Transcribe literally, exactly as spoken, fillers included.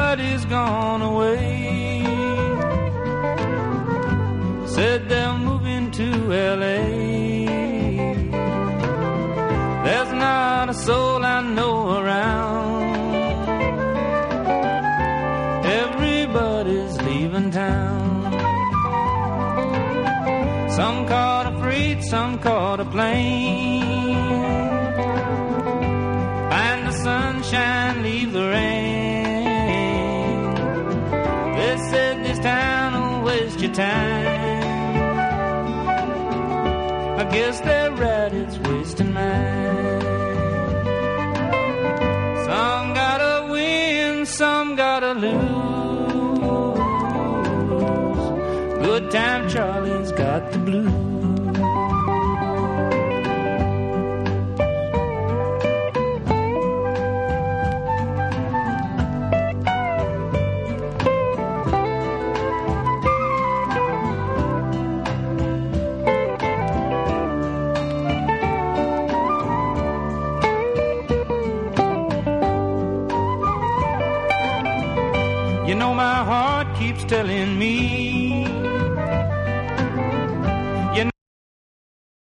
everybody's gone away. Said they're moving to L A. There's not a soul I know around. Everybody's leaving town. Some caught a freight, some caught a plane. And the sunshine leave the rain. They said this town will waste your time. I guess they're right, it's wasting mine. Some gotta win, some gotta lose. Good time Charlie's got the blues. You know my heart keeps telling me